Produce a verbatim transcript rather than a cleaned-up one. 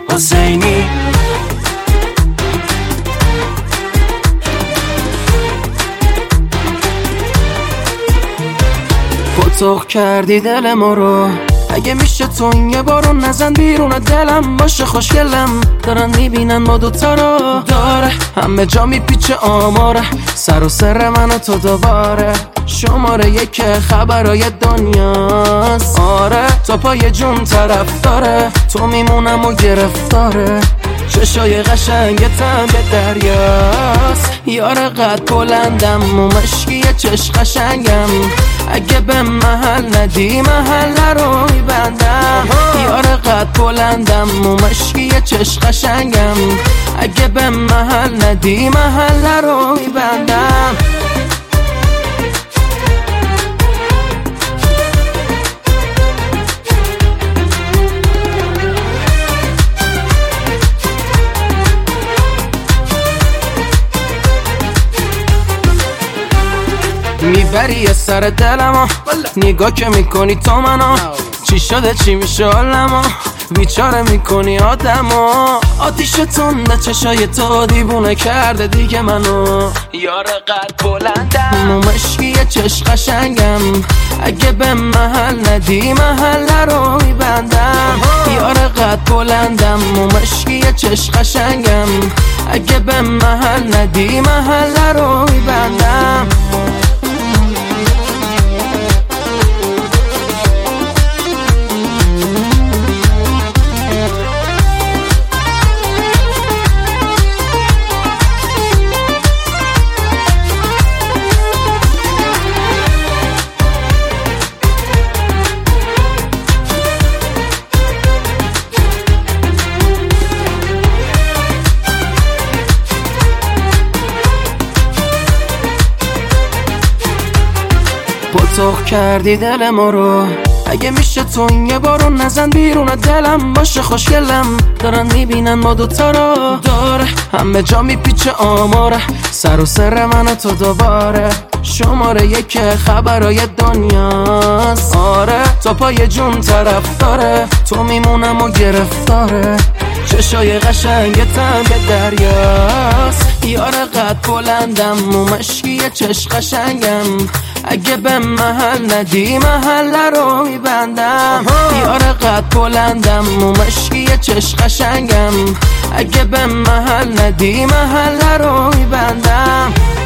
حسینی. فتوح کردی دل ما رو، اگه میشه تو یه بارو نزن بیرون دلم. باشه خوشگلم دارن میبینن ما دوتا رو، داره همه جا میپیچه آماره، سر و سر من و تو دوباره. شماره یک خبرای دنیاست، آره تا پای جون طرف داره، تو میمونم و گرفتاره. چشای قشنگتم به دریاست، یار قد بلندم و مشکی چش قشنگم. اگه به محل ندی محل رو میبندم، یار قد بلندم و مشکی چش قشنگم. اگه به محل ندی محل رو میبندم. میبری سر دلمو، نگاه که میکنی تو منو. چی شده چی میشه حالمو، بیچاره میکنی آدمو. آتیش تنده چشای تو دیوونه کرده دیگه منو، یار قد بلندم و مشکی چش قشنگم. اگه به محل ندی محل رو میبندم، یار قد بلندم و مشکی چش قشنگم. اگه به محل ندی محل رو میبندم. فتوح کردی دل ما رو، اگه میشه تو یه بارو نزن بیرون دلم. باشه خوشگلم دارن میبینن ما دوتا رو، داره همه جا میپیچه آماره، سر و سر من و تو دوباره. شماره یک خبرای دنیاست، آره تا پای جون طرف داره، تو میمونم و گرفتاره. چشای قشنگتم به دریاست، یار قد بلندم و مشکی چش قشنگم. اگه به محل ندی محل رو میبندم، یار قد بلندم و مشکی چش قشنگم. اگه به محل ندی محل رو میبندم.